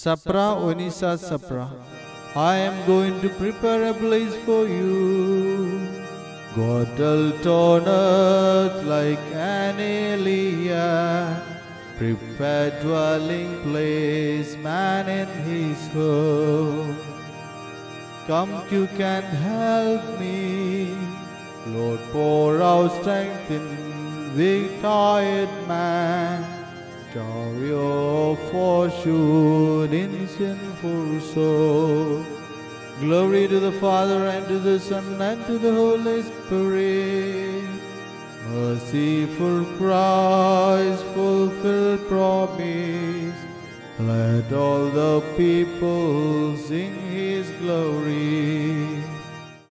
Sapra Onisa Sapra. I am going to prepare a place for you. God dwelt on earth like an alien, prepared dwelling place, man in his home. Come, you can help me, Lord, pour out strength in weak, tired man. Chariot of fortune in sinful soul. Glory to the Father, and to the Son, and to the Holy Spirit. Merciful Christ, fulfill promise. Let all the people sing His glory.